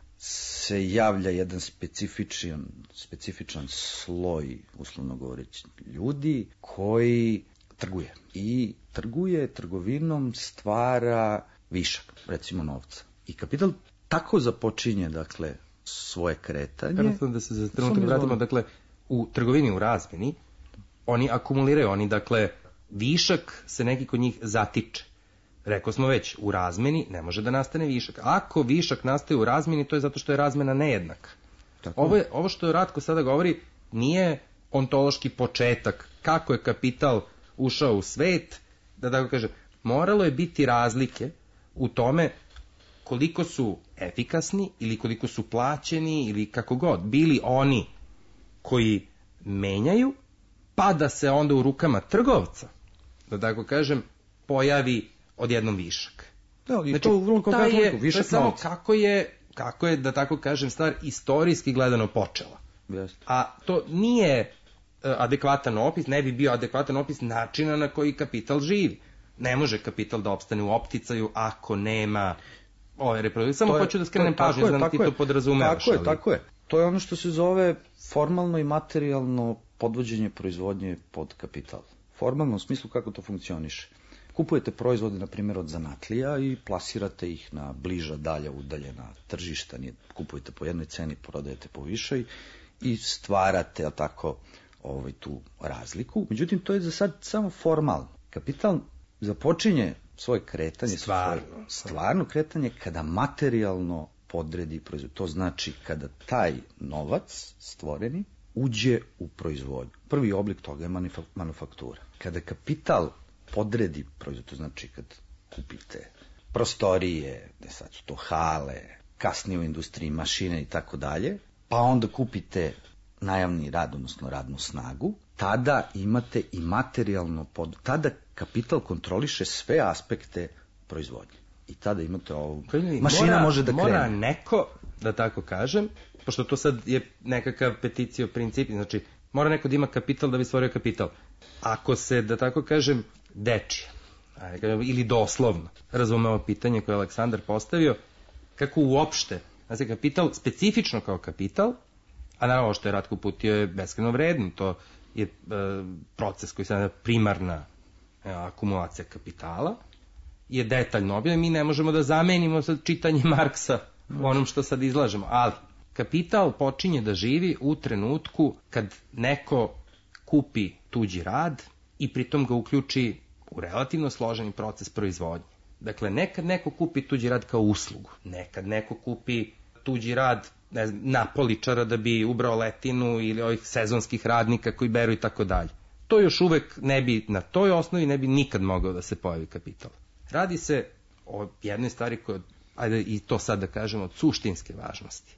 se javlja jedan specifičan, specifičan sloj, uslovno govoreći, ljudi koji trguje. I trguje, trgovinom stvara višak, recimo novca. I kapital tako započinje, dakle, svoje kretanje. Prvo da se za trenutak vratimo, dakle, u trgovini, u razmeni, oni akumuliraju, oni, dakle, višak se neki kod njih zatiče. Rekao smo već, u razmeni ne može da nastane višak. Ako višak nastaje u razmeni, to je zato što je razmena nejednaka. Ovo, je, ovo što Ratko sada govori nije ontološki početak kako je kapital ušao u svet, da tako kaže, moralo je biti razlike u tome koliko su efikasni ili koliko su plaćeni ili kako god bili oni koji menjaju, pa da se onda u rukama trgovca, da tako kažem, pojavi odjednom višak. Da, i znači, to vrlo konkretno je, višak to je samo novca. kako je, kako je, da tako kažem, stvar istorijski gledano počela. Yes. A to nije uh, adekvatan opis, ne bi bio adekvatan opis načina na koji kapital živi. Ne može kapital da opstane u opticaju ako nema ove reprodukcije. Samo je, hoću da skrenem to je, pažnju, znam da ti to podrazumevaš. Tako je, ali... tako je. To je ono što se zove formalno i materijalno podvođenje proizvodnje pod kapital. Formalno u smislu kako to funkcioniše. Kupujete proizvode, na primjer, od zanatlija i plasirate ih na bliža, dalja, udaljena tržišta. Kupujete po jednoj ceni, prodajete po višoj i stvarate, a tako, ovaj, tu razliku. Međutim, to je za sad samo formalno. Kapital započinje svoje kretanje, stvarno, svoje stvarno kretanje kada materijalno podredi proizvod. To znači kada taj novac stvoreni uđe u proizvodnju. Prvi oblik toga je manufaktura. Kada kapital podredi proizvod, to znači kad kupite prostorije, ne sad su to hale, kasnije u industriji mašine i tako dalje, pa onda kupite najamni rad, odnosno radnu snagu, tada imate i materijalno pod... Tada kapital kontroliše sve aspekte proizvodnje. I tada imate ovo... Mašina mora, može da krene. Mora neko, da tako kažem, pošto to sad je nekakav peticija o principi, znači mora neko da ima kapital da bi stvorio kapital. Ako se, da tako kažem, dečije, ili doslovno razume ovo pitanje koje je Aleksandar postavio, kako uopšte, znači kapital specifično kao kapital, a naravno što je Ratko uputio je beskrajno vredno, to je e, proces koji se zove primarna e, akumulacija kapitala, je detaljno objavan, mi ne možemo da zamenimo sad čitanje Marksa u onom što sad izlažemo, ali kapital počinje da živi u trenutku kad neko kupi tuđi rad i pritom ga uključi u relativno složeni proces proizvodnje. Dakle, nekad neko kupi tuđi rad kao uslugu, nekad neko kupi tuđi rad, ne znam, napoličara da bi ubrao letinu ili ovih sezonskih radnika koji beru i tako dalje. To još uvek ne bi, na toj osnovi ne bi nikad mogao da se pojavi kapital. Radi se o jednoj stvari koja, ajde i to sad da kažemo, od suštinske važnosti.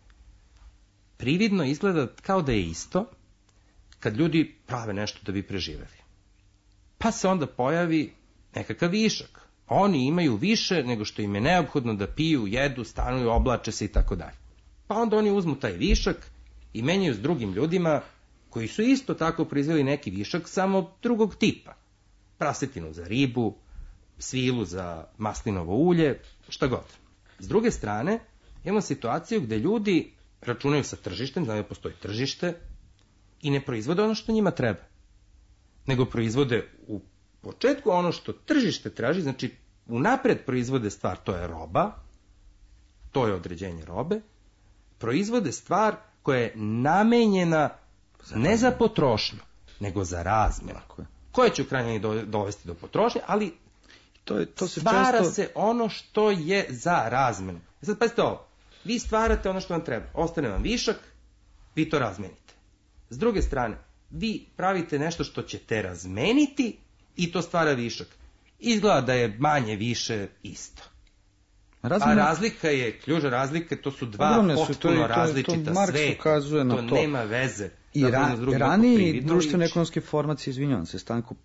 Prividno izgleda kao da je isto kad ljudi prave nešto da bi preživeli. Pa se onda pojavi nekakav višak. Oni imaju više nego što im je neophodno da piju, jedu, stanuju, oblače se i tako dalje. Pa onda oni uzmu taj višak i menjaju s drugim ljudima koji su isto tako proizveli neki višak, samo drugog tipa. Prasetinu za ribu, svilu za maslinovo ulje, šta god. S druge strane, imamo situaciju gde ljudi računaju sa tržištem, znaju da postoji tržište, i ne proizvode ono što njima treba, nego proizvode u početku ono što tržište traži, znači unapred proizvode stvar, to je roba, to je određenje robe, proizvode stvar koja je namenjena ne za potrošnju, nego za razmjenu, koja će u krajnjoj dovesti do potrošnje, ali to je, to se stvara često... se ono što je za razmjenu. Sad pazite ovo, vi stvarate ono što vam treba, ostane vam višak, vi to razmenite. S druge strane, vi pravite nešto što ćete razmeniti i to stvara višak. Izgleda da je manje više isto. Razmena... A razlika je, ključna razlika, to su dva Ogromne potpuno su, to je, to, različita to Marks sveta. ukazuje na to, to nema veze. I ra, raniji društvene ekonomske formacije, izvinjavam se, Stanko,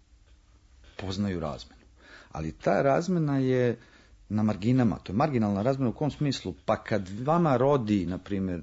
poznaju razmenu. Ali ta razmena je na marginama, to je marginalna razmena u kom smislu? Pa kad vama rodi, na primjer,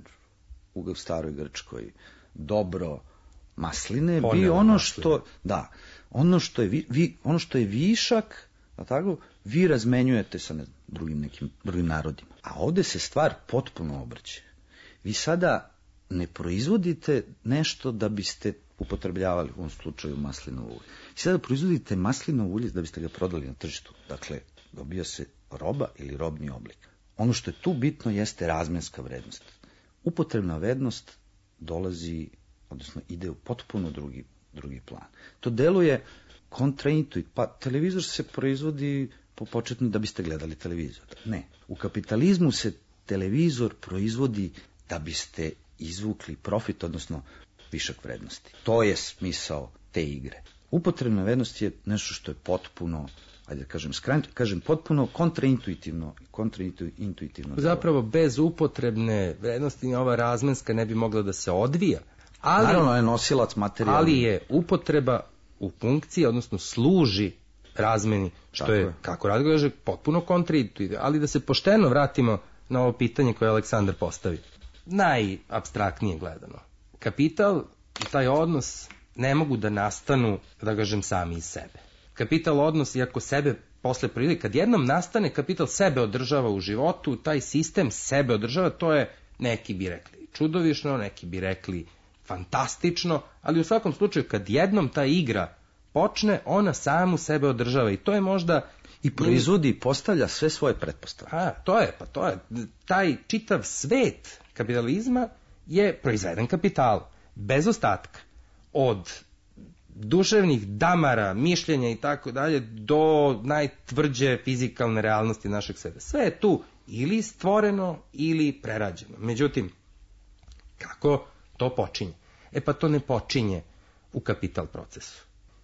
u staroj Grčkoj, dobro masline, Ponelo vi ono što, masline. da, ono što je, vi, vi, ono što je višak, da tako, vi razmenjujete sa ne, drugim nekim drugim narodima. A ovde se stvar potpuno obrće. Vi sada ne proizvodite nešto da biste upotrebljavali, u ovom slučaju maslinovo ulje. Vi sada proizvodite maslinovo ulje da biste ga prodali na tržištu. Dakle, dobija se roba ili robni oblik. Ono što je tu bitno jeste razmenska vrednost. Upotrebna vrednost dolazi, odnosno ide u potpuno drugi, drugi plan. To deluje kontraintuitivno. Pa televizor se proizvodi po početno da biste gledali televizor. Ne. U kapitalizmu se televizor proizvodi da biste izvukli profit, odnosno višak vrednosti. To je smisao te igre. Upotrebna vrednost je nešto što je potpuno, ajde da kažem, skran, kažem potpuno kontraintuitivno, kontraintuitivno. Zapravo bez upotrebne vrednosti ova razmenska ne bi mogla da se odvija. Ali, naravno je nosilac materijala. Ali je upotreba u funkciji, odnosno služi razmeni, što Tako je, je, kako Ratko kaže, potpuno kontraintuitivno. Ali da se pošteno vratimo na ovo pitanje koje je Aleksandar postavio. Najapstraktnije gledano. Kapital i taj odnos ne mogu da nastanu, da kažem, sami iz sebe. Kapital odnos, iako sebe posle prilike, kad jednom nastane, kapital sebe održava u životu, taj sistem sebe održava, to je, neki bi rekli čudovišno, neki bi rekli fantastično, ali u svakom slučaju, kad jednom ta igra počne, ona samu sebe održava i to je možda... I proizvodi i postavlja sve svoje pretpostavke. A, to je, pa to je, taj čitav svet kapitalizma je proizveden kapital, bez ostatka. od duševnih damara, mišljenja i tako dalje, do najtvrđe fizikalne realnosti našeg sebe. Sve je tu ili stvoreno ili prerađeno. Međutim, kako to počinje? E pa to ne počinje u kapital procesu.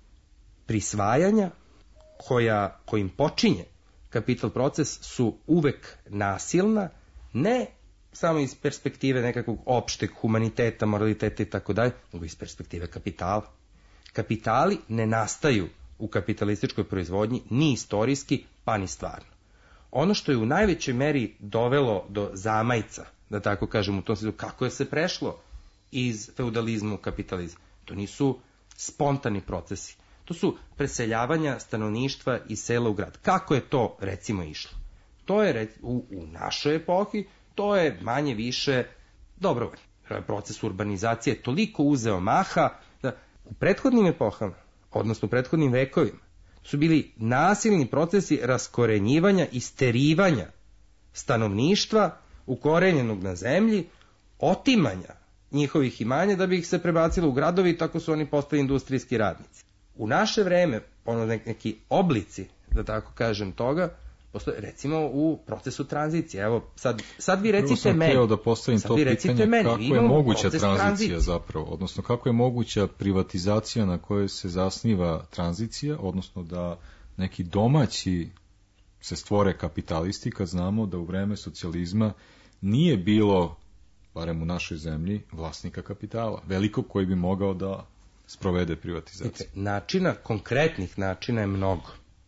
Prisvajanja koja, kojim počinje kapital proces su uvek nasilna, ne samo iz perspektive nekakvog opšteg humaniteta, moraliteta i tako dalje, nego iz perspektive kapitala. Kapitali ne nastaju u kapitalističkoj proizvodnji ni istorijski, pa ni stvarno. Ono što je u najvećoj meri dovelo do zamajca, da tako kažem u tom smislu, kako je se prešlo iz feudalizma u kapitalizam, to nisu spontani procesi. To su preseljavanja stanovništva iz sela u grad. Kako je to, recimo, išlo? To je u, u našoj epohi, to je manje više dobrovoljno. Proces urbanizacije je toliko uzeo maha da u prethodnim epohama, odnosno u prethodnim vekovima, su bili nasilni procesi raskorenjivanja i sterivanja stanovništva ukorenjenog na zemlji, otimanja njihovih imanja da bi ih se prebacilo u gradovi i tako su oni postali industrijski radnici. U naše vreme, ono neki oblici, da tako kažem, toga, postoje recimo u procesu tranzicije. Evo, sad, sad vi recite sam meni. Prvo da postavim to pitanje, meni, kako je moguća tranzicija tranzicije. zapravo, odnosno kako je moguća privatizacija na kojoj se zasniva tranzicija, odnosno da neki domaći se stvore kapitalisti, kad znamo da u vreme socijalizma nije bilo, barem u našoj zemlji, vlasnika kapitala, velikog koji bi mogao da sprovede privatizaciju. Načina, konkretnih načina je mnogo.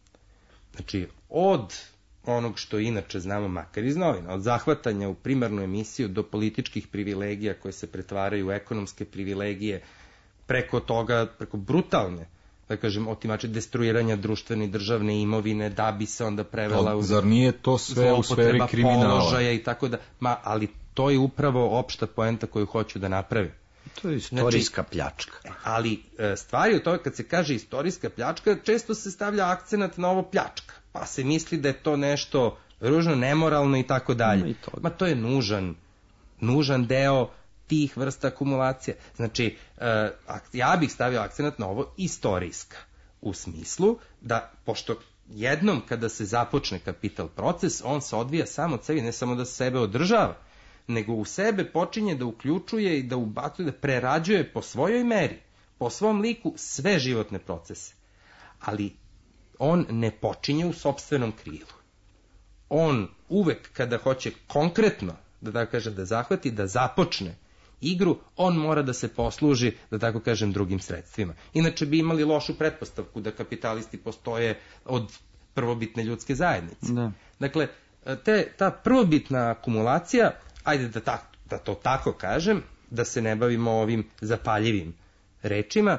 Znači, od onog što inače znamo makar iz novina, od zahvatanja u primarnu emisiju do političkih privilegija koje se pretvaraju u ekonomske privilegije, preko toga, preko brutalne, da kažem, otimače destruiranja društvene i državne imovine, da bi se onda prevela u... Zar nije to sve u sferi kriminala? Položaja i tako da, ma, ali to je upravo opšta poenta koju hoću da napravim. To je istorijska znači, pljačka. Ali stvari u toga, kad se kaže istorijska pljačka, često se stavlja akcenat na ovo pljačka, pa se misli da je to nešto ružno, nemoralno i tako dalje. Ma to je nužan, nužan deo tih vrsta akumulacije. Znači, ja bih stavio akcenat na ovo istorijska, u smislu da, pošto jednom kada se započne kapital proces, on se odvija samo od sebi, ne samo da se sebe održava, nego u sebe počinje da uključuje i da ubacuje, da prerađuje po svojoj meri, po svom liku sve životne procese. Ali on ne počinje u sopstvenom krilu. On uvek kada hoće konkretno, da tako kažem, da zahvati, da započne igru, on mora da se posluži, da tako kažem, drugim sredstvima. Inače bi imali lošu pretpostavku da kapitalisti postoje od prvobitne ljudske zajednice. Da. Dakle, te, ta prvobitna akumulacija, ajde da, ta, da to tako kažem, da se ne bavimo ovim zapaljivim rečima,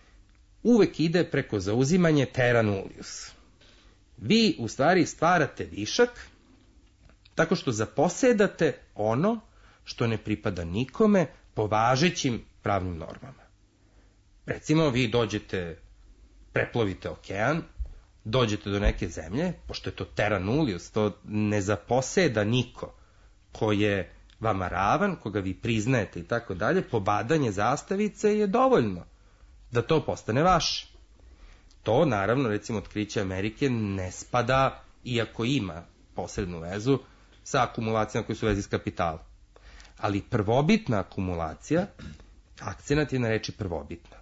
uvek ide preko zauzimanje terra nullius. Vi u stvari stvarate višak tako što zaposedate ono što ne pripada nikome po važećim pravnim normama. Recimo, vi dođete, preplovite okean, dođete do neke zemlje, pošto je to terra nullius, to ne zaposeda niko ko je vama ravan, koga vi priznajete i tako dalje, pobadanje zastavice je dovoljno da to postane vaše. To, naravno, recimo, otkriće Amerike ne spada, iako ima posrednu vezu, sa akumulacijama koje su u vezi s kapitalom. Ali prvobitna akumulacija, akcenat je na reči prvobitna.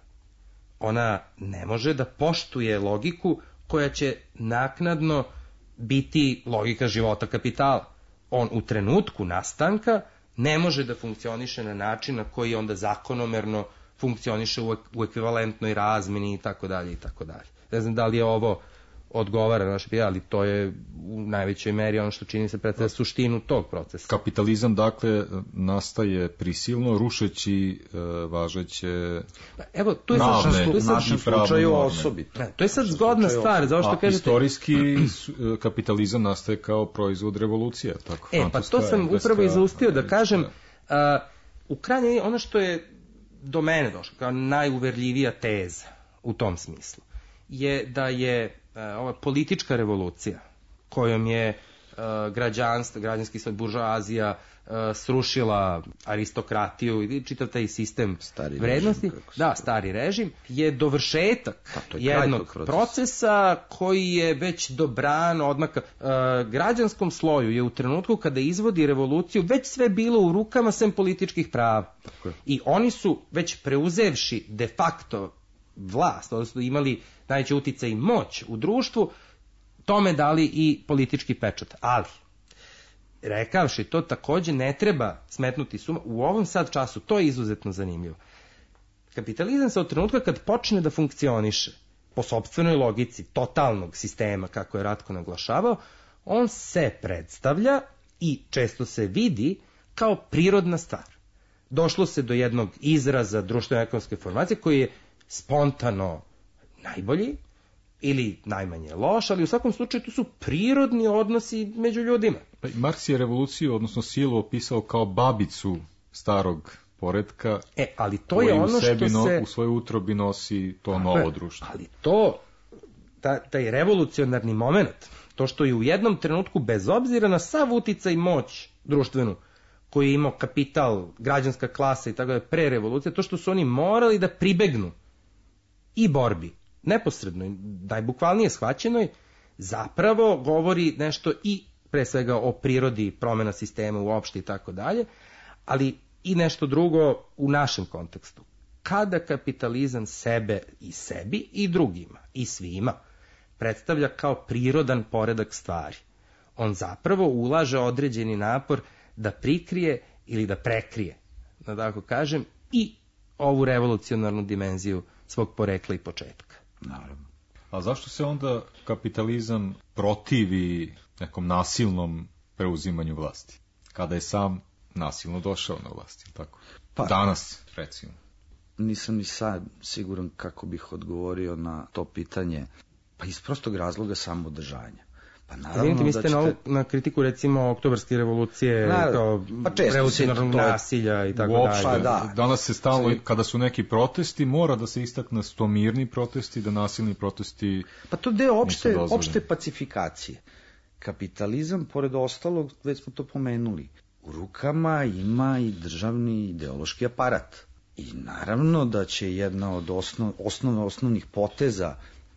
Ona ne može da poštuje logiku koja će naknadno biti logika života kapitala. On u trenutku nastanka ne može da funkcioniše na način na koji onda zakonomerno funkcioniše u ekvivalentnoj razmeni i tako dalje i tako dalje. Ne znam da li je ovo odgovara naš pija, ali to je u najvećoj meri ono što čini se predstavlja suštinu tog procesa. Kapitalizam, dakle, nastaje prisilno, rušeći e, važeće Evo, to je sad, to je sad našem slučaju osobito. Ne, to je sad zgodna stvar, zato što a kažete... istorijski kapitalizam nastaje kao proizvod revolucije, tako? E, pa to sam upravo i zaustio da kažem, a, u krajnje ono što je do mene došlo, kao najuverljivija teza u tom smislu, je da je ova politička revolucija kojom je uh, građanstvo, građanski svoj buržoazija srušila aristokratiju i čitav taj sistem stari vrednosti, režim, da, stari režim, je dovršetak pa, je jednog procesa. procesa koji je već dobran odmaka. E, građanskom sloju je u trenutku kada izvodi revoluciju već sve bilo u rukama sem političkih prava. I oni su već preuzevši de facto vlast, odnosno imali najveći uticaj i moć u društvu, tome dali i politički pečat. Ali rekavši to, takođe ne treba smetnuti suma, u ovom sad času, to je izuzetno zanimljivo. Kapitalizam se od trenutka kad počne da funkcioniše po sopstvenoj logici totalnog sistema, kako je Ratko naglašavao, on se predstavlja i često se vidi kao prirodna stvar. Došlo se do jednog izraza društveno-ekonomske formacije koji je spontano najbolji ili najmanje loš, ali u svakom slučaju to su prirodni odnosi među ljudima. Pa Marks je revoluciju, odnosno silu, opisao kao babicu starog poretka, e, ali to je ono u sebi što no, se... u svojoj utrobi nosi to novo e, društvo. Ali to, ta, taj revolucionarni moment, to što je u jednom trenutku, bez obzira na sav uticaj i moć društvenu, koji je imao kapital, građanska klasa i tako da pre revolucije, to što su oni morali da pribegnu i borbi, neposredno, najbukvalnije shvaćenoj, zapravo govori nešto i pre svega o prirodi promjena sistema uopšte i tako dalje, ali i nešto drugo u našem kontekstu. Kada kapitalizam sebe i sebi i drugima i svima predstavlja kao prirodan poredak stvari, on zapravo ulaže određeni napor da prikrije ili da prekrije, da tako kažem, i ovu revolucionarnu dimenziju svog porekla i početka. Naravno. A zašto se onda kapitalizam protivi nekom nasilnom preuzimanju vlasti? Kada je sam nasilno došao na vlast, tako? Pa, danas, recimo. Nisam ni sad siguran kako bih odgovorio na to pitanje. Pa iz prostog razloga samodržanja. Pa naravno da mislite ćete... na, na kritiku recimo oktobarske revolucije, na, kao pa revolucionarnog nasilja i tako uopšte, dalje. Da. Danas se stalno, kada su neki protesti, mora da se istakne sto mirni protesti, da nasilni protesti... Pa to deo opšte, opšte pacifikacije. Kapitalizam, pored ostalog, već smo to pomenuli, u rukama ima i državni ideološki aparat. I naravno da će jedna od osnov, osnov, osnovnih poteza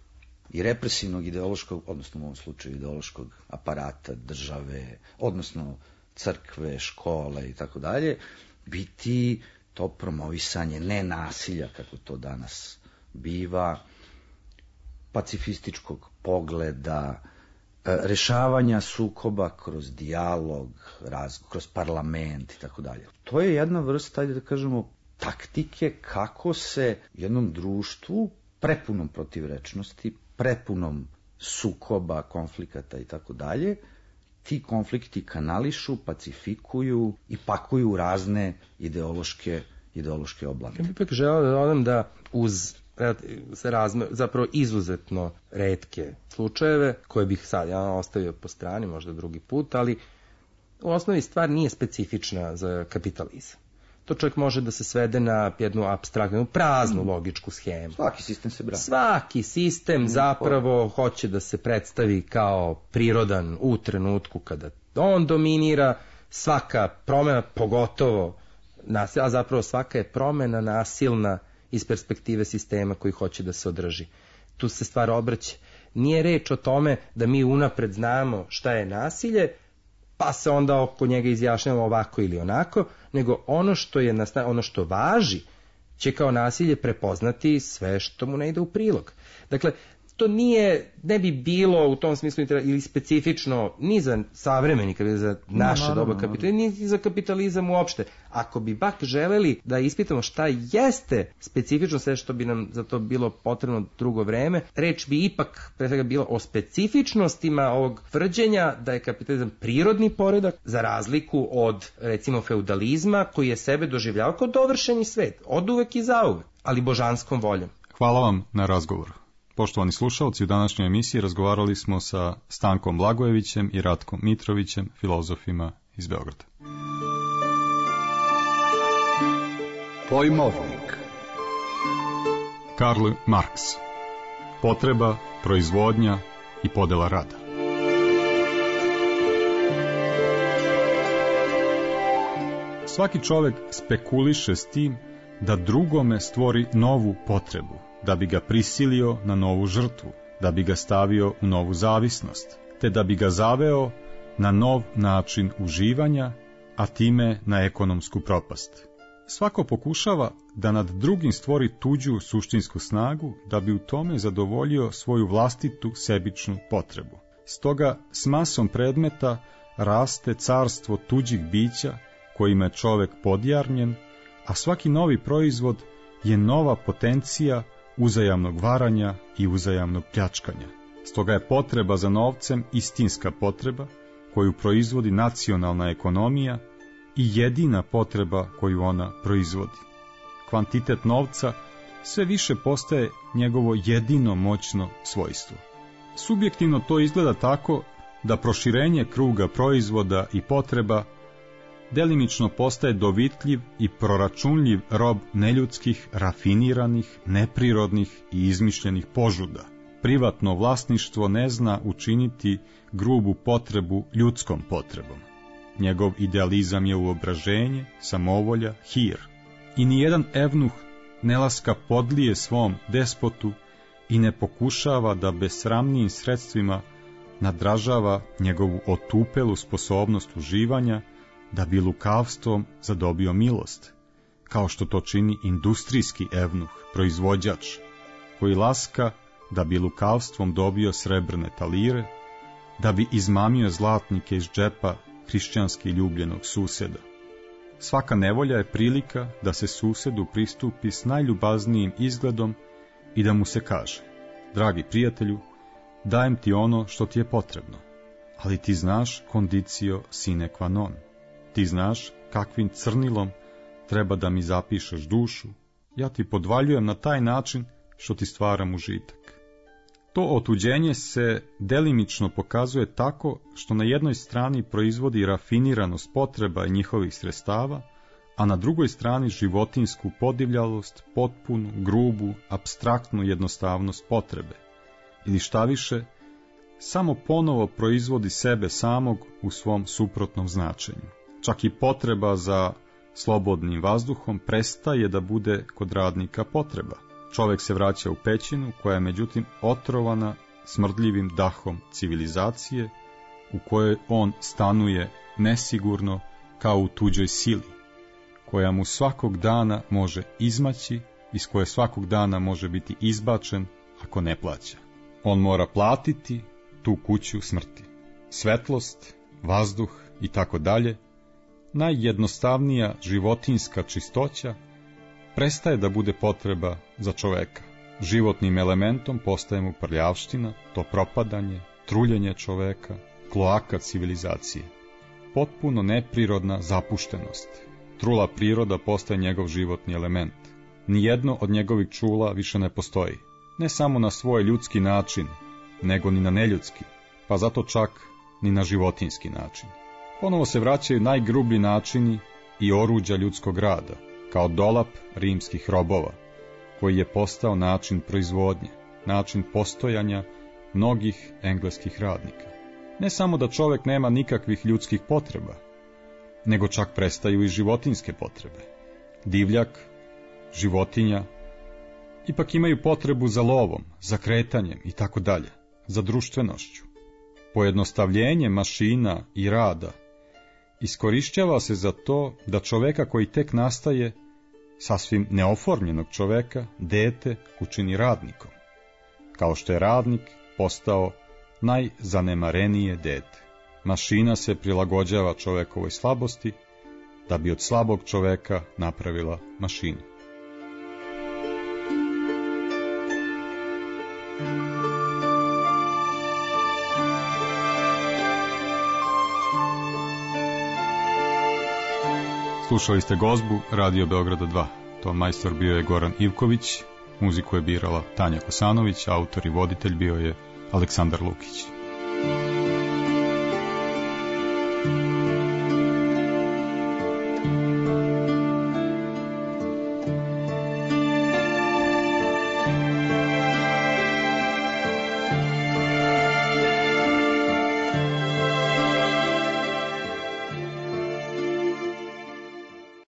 i represivnog ideološkog, odnosno u ovom slučaju ideološkog aparata države, odnosno crkve, škole i tako dalje, biti to promovisanje nenasilja, kako to danas biva, pacifističkog pogleda, rešavanja sukoba kroz dijalog, raz, kroz parlament i tako dalje. To je jedna vrsta, ajde da kažemo, taktike kako se jednom društvu prepunom protivrečnosti, prepunom sukoba, konflikata i tako dalje, ti konflikti kanališu, pacifikuju i pakuju u razne ideološke, ideološke oblake. Ja bih ipak želeo da dodam da uz se razme, zapravo izuzetno retke slučajeve, koje bih sad ja ostavio po strani, možda drugi put, ali u osnovi stvar nije specifična za kapitalizam. To čovjek može da se svede na jednu apstraktnu, praznu logičku schemu. Svaki sistem se brani. Svaki sistem zapravo hoće da se predstavi kao prirodan u trenutku kada on dominira, svaka promjena, pogotovo nasilna, a zapravo svaka je promjena nasilna iz perspektive sistema koji hoće da se održi. Tu se stvar obrće. Nije reč o tome da mi unapred znamo šta je nasilje, pa se onda oko njega izjašnjamo ovako ili onako, nego ono što je ono što važi će kao nasilje prepoznati sve što mu ne ide u prilog. Dakle, to nije, ne bi bilo u tom smislu ili specifično ni za savremeni, za naše no, doba kapitalizma, ni za kapitalizam uopšte. Ako bi bak želeli da ispitamo šta jeste specifično, sve što bi nam za to bilo potrebno drugo vreme, reč bi ipak pre svega bila o specifičnostima ovog tvrđenja da je kapitalizam prirodni poredak, za razliku od recimo feudalizma koji je sebe doživljavao kao dovršeni svet, od uvek i zauvek, ali božanskom voljom. Hvala vam na razgovoru. Poštovani slušalci, u današnjoj emisiji razgovarali smo sa Stankom Blagojevićem i Ratkom Mitrovićem, filozofima iz Beograda. Pojmovnik. Karl Marks. Potreba, proizvodnja i podela rada. Svaki čovjek spekuliše s tim da drugome stvori novu potrebu, da bi ga prisilio na novu žrtvu, da bi ga stavio u novu zavisnost, te da bi ga zaveo na nov način uživanja, a time na ekonomsku propast. Svako pokušava da nad drugim stvori tuđu suštinsku snagu, da bi u tome zadovoljio svoju vlastitu sebičnu potrebu. Stoga s masom predmeta raste carstvo tuđih bića kojima je čovjek podjarnjen, a svaki novi proizvod je nova potencija uzajamnog varanja i uzajamnog pljačkanja. Stoga je potreba za novcem istinska potreba koju proizvodi nacionalna ekonomija i jedina potreba koju ona proizvodi. Kvantitet novca sve više postaje njegovo jedino moćno svojstvo. Subjektivno to izgleda tako da proširenje kruga proizvoda i potreba delimično postaje dovitljiv i proračunljiv rob neljudskih, rafiniranih, neprirodnih i izmišljenih požuda. Privatno vlasništvo ne zna učiniti grubu potrebu ljudskom potrebom. Njegov idealizam je uobraženje, samovolja, hir. I nijedan evnuh ne laska podlije svom despotu i ne pokušava da besramnijim sredstvima nadražava njegovu otupelu sposobnost uživanja da bi lukavstvom zadobio milost, kao što to čini industrijski evnuh, proizvođač, koji laska da bi lukavstvom dobio srebrne talire, da bi izmamio zlatnike iz džepa hrišćanski ljubljenog suseda. Svaka nevolja je prilika da se susedu pristupi s najljubaznijim izgledom i da mu se kaže: dragi prijatelju, dajem ti ono što ti je potrebno, ali ti znaš condicio sine qua non. Ti znaš kakvim crnilom treba da mi zapišeš dušu, ja ti podvaljujem na taj način što ti stvaram užitak. To otuđenje se delimično pokazuje tako što na jednoj strani proizvodi rafiniranost potreba i njihovih sredstava, a na drugoj strani životinsku podivljalost, potpunu, grubu, apstraktnu jednostavnost potrebe. Ili šta više, samo ponovo proizvodi sebe samog u svom suprotnom značenju. Čak i potreba za slobodnim vazduhom prestaje da bude kod radnika potreba. Čovjek se vraća u pećinu koja je međutim otrovana smrdljivim dahom civilizacije u kojoj on stanuje nesigurno kao u tuđoj sili, koja mu svakog dana može izmaći, iz koje svakog dana može biti izbačen ako ne plaća. On mora platiti tu kuću smrti. Svetlost, vazduh i tako dalje, najjednostavnija životinjska čistoća prestaje da bude potreba za čoveka. Životnim elementom postaje mu prljavština, to propadanje, truljenje čoveka, kloaka civilizacije. Potpuno neprirodna zapuštenost. Trula priroda postaje njegov životni element. Nijedno od njegovih čula više ne postoji. Ne samo na svoj ljudski način, nego ni na neljudski, pa zato čak ni na životinjski način. Ponovo se vraćaju najgrublji načini i oruđa ljudskog rada, kao dolap rimskih robova, koji je postao način proizvodnje, način postojanja mnogih engleskih radnika. Ne samo da čovjek nema nikakvih ljudskih potreba, nego čak prestaju i životinjske potrebe. Divljak, životinja, ipak imaju potrebu za lovom, za kretanjem i tako dalje, za društvenošću. Pojednostavljenje mašina i rada iskorišćava se za to da čoveka koji tek nastaje, sasvim neoformljenog čoveka, dete učini radnikom, kao što je radnik postao najzanemarenije dete. Mašina se prilagođava čovekovoj slabosti, da bi od slabog čoveka napravila mašinu. Slušali ste Gozbu Radio Beograda dva. Ton majstor bio je Goran Ivković, muziku je birala Tanja Kosanović, autor i voditelj bio je Aleksandar Lukić.